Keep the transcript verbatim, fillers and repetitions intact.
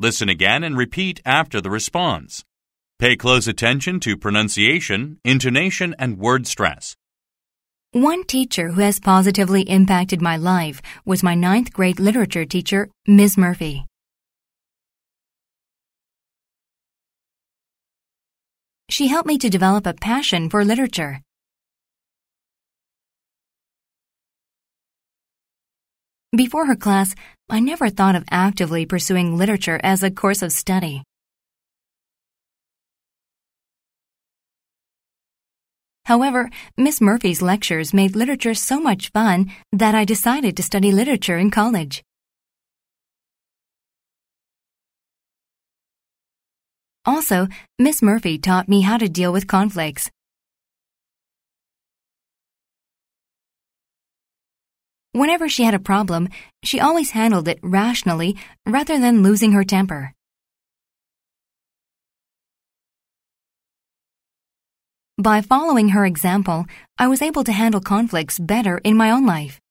Listen again and repeat after the response. Pay close attention to pronunciation, intonation, and word stress. One teacher who has positively impacted my life was my ninth grade literature teacher, Miz Murphy. She helped me to develop a passion for literature. Before her class, I never thought of actively pursuing literature as a course of study. However, Miss Murphy's lectures made literature so much fun that I decided to study literature in college. Also, Miss Murphy taught me how to deal with conflicts. Whenever she had a problem, she always handled it rationally rather than losing her temper. By following her example, I was able to handle conflicts better in my own life.